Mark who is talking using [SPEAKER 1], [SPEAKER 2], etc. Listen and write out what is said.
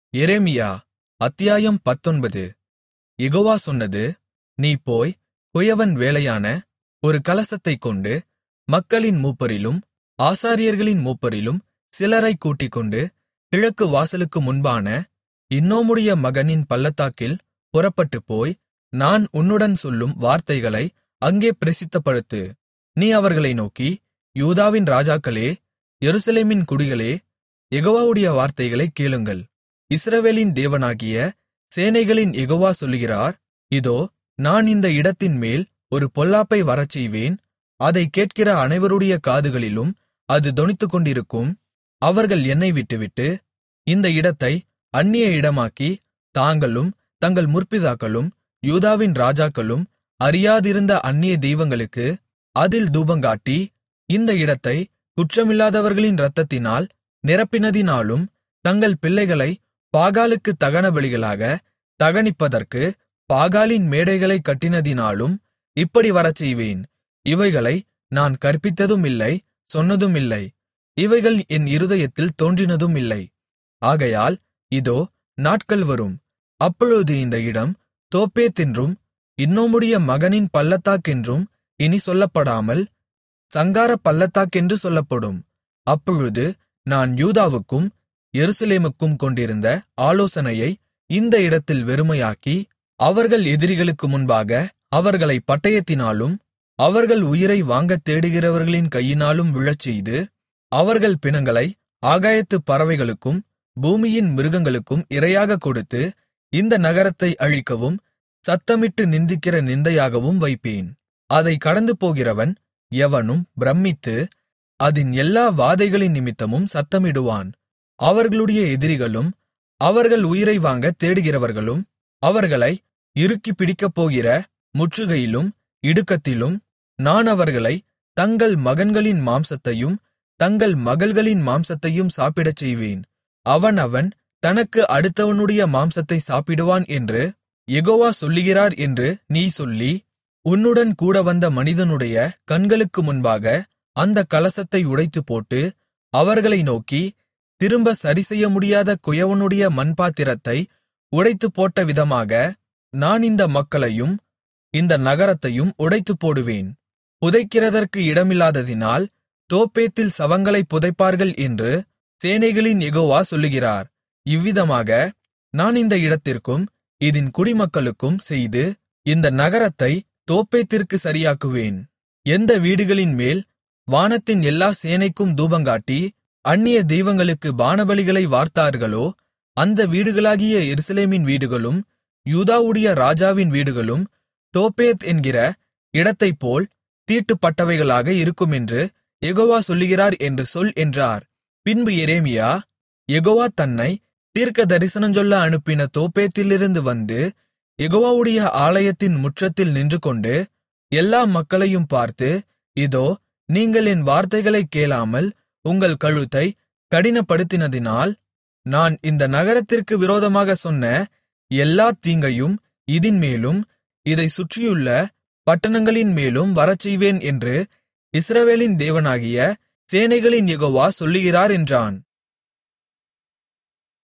[SPEAKER 1] எரேமியா அத்தியாயம் 19. யெகோவா சொன்னது, நீ போய் குயவன் வேலையான ஒரு கலசத்தைக் கொண்டு மக்களின் மூப்பரிலும் ஆசாரியர்களின் மூப்பரிலும் சிலரைக் கூட்டிக்கொண்டு கிழக்கு வாசலுக்கு முன்பான இன்னோமுடைய மகனின் பள்ளத்தாக்கில் புறப்பட்டுப்போய், நான் உன்னுடன் சொல்லும் வார்த்தைகளை அங்கே பிரசித்தப்படுத்து. நீ அவர்களை நோக்கி, யூதாவின் ராஜாக்களே, எருசலேமின் குடிகளே, யெகோவாவுடைய வார்த்தைகளைக் கேளுங்கள். இஸ்ரவேலின் தேவனாகிய சேனைகளின் யெகோவா சொல்லுகிறார், இதோ, நான் இந்த இடத்தின்மேல் ஒரு பொல்லாப்பை வரச்செய்வேன். அதைக் கேட்கிற அனைவருடைய காதுகளிலும் அது தொனித்துக்கொண்டிருக்கும். அவர்கள் என்னை விட்டுவிட்டு இந்த இடத்தை அந்நிய இடமாக்கி, தாங்களும் தங்கள் முற்பிதாக்களும் யூதாவின் ராஜாக்களும் அறியாதிருந்த அந்நிய தெய்வங்களுக்கு அதில் தூபங்காட்டி, இந்த இடத்தை குற்றமில்லாதவர்களின் இரத்தத்தினால் நிரப்பினதினாலும் தங்கள் பிள்ளைகளை பாகாலுக்கு தகனபலிகளாக தகனிப்பதற்கு பாகாலின் மேடைகளைக் கட்டினதினாலும் இப்படி வரச்செய்வேன். இவைகளை நான் கற்பித்ததுமில்லை, சொன்னதுமில்லை. இவைகள் என் இருதயத்தில் தோன்றினதுமில்லை. ஆகையால் இதோ, நாட்கள் வரும், அப்பொழுது இந்த இடம் தோப்பேத் என்றும் இன்னோமுடைய மகனின் பள்ளத்தாக்கென்றும் இனி சொல்லப்படாமல் சங்காரப் பள்ளத்தாக்கென்று சொல்லப்படும். அப்பொழுது நான் யூதாவுக்கும் எருசலேமுக்கும் கொண்டிருந்த ஆலோசனையை இந்த இடத்தில் வெறுமையாக்கி, அவர்கள் எதிரிகளுக்கு முன்பாக அவர்களைப் பட்டயத்தினாலும் அவர்கள் உயிரை வாங்கத் தேடுகிறவர்களின் கையினாலும் விழச்செய்து, அவர்கள் பிணங்களை ஆகாயத்துப் பறவைகளுக்கும் பூமியின் மிருகங்களுக்கும் இரையாகக் கொடுத்து, இந்த நகரத்தை அழிக்கவும் சத்தமிட்டு நிந்திக்கிற நிந்தையாகவும் வைப்பேன். அதைக் கடந்துபோகிறவன் எவனும் பிரமித்து அதின் எல்லா வாதைகளின் நிமித்தமும் சத்தமிடுவான். அவர்களுடைய எதிரிகளும் அவர்கள் உயிரை வாங்கத் தேடுகிறவர்களும் அவர்களை இறுக்கிப் பிடிக்கப்போகிற முற்றுகையிலும் இடுக்கத்திலும் நான் அவர்களை தங்கள் மகன்களின் மாம்சத்தையும் தங்கள் மகள்களின் மாம்சத்தையும் சாப்பிடச் செய்வேன். அவனவன் தனக்கு அடுத்தவனுடைய மாம்சத்தை சாப்பிடுவான் என்று யெகோவா சொல்லுகிறார் என்று நீ சொல்லி, உன்னுடன் கூட வந்த மனிதனுடைய கண்களுக்கு முன்பாக அந்தக் கலசத்தை உடைத்துப்போட்டு, அவர்களை நோக்கி, திரும்ப சரிசெய்ய முடியாத குயவனுடைய மண்பாத்திரத்தை உடைத்துப்போட்ட விதமாக நான் இந்த மக்களையும் இந்த நகரத்தையும் உடைத்துப்போடுவேன். புதைக்கிறதற்கு இடமில்லாததினால் தோப்பேத்தில் சவங்களைப் புதைப்பார்கள் என்று சேனைகளின் யெகோவா சொல்லுகிறார். இவ்விதமாக நான் இந்த இடத்திற்கும் இதின் குடிமக்களுக்கும் செய்து இந்த நகரத்தை தோப்பேத்திற்கு சரியாக்குவேன். எந்த வீடுகளின்மேல் வானத்தின் எல்லா சேனைக்கும் தூபங்காட்டி அந்நிய தெய்வங்களுக்கு பானபலிகளை வார்த்தார்களோ, அந்த வீடுகளாகிய எருசலேமின் வீடுகளும் யூதாவுடைய ராஜாவின் வீடுகளும் தோப்பேத் என்கிற இடத்தைப்போல் தீட்டுப்பட்டவைகளாக இருக்குமென்று யெகோவா சொல்லுகிறார் என்று சொல் என்றார். பின்பு எரேமியா, யெகோவா தன்னை தீர்க்கதரிசனஞ்சொல்ல அனுப்பின தோப்பேத்திலிருந்து வந்து யெகோவாவுடைய ஆலயத்தின் முற்றத்தில் நின்றுகொண்டு எல்லா மக்களையும் பார்த்து, இதோ, நீங்கள் என் வார்த்தைகளைக் கேளாமல் உங்கள் கழுத்தை கடினப்படுத்தினதினால் நான் இந்த நகரத்திற்கு விரோதமாகச் சொன்ன எல்லாத் தீங்கையும் இதின்மேலும் இதைச் சுற்றியுள்ள பட்டணங்களின் மேலும் வரச்செய்வேன் என்று இஸ்ரவேலின் தேவனாகிய சேனைகளின் யெகோவா சொல்லுகிறார் என்றான்.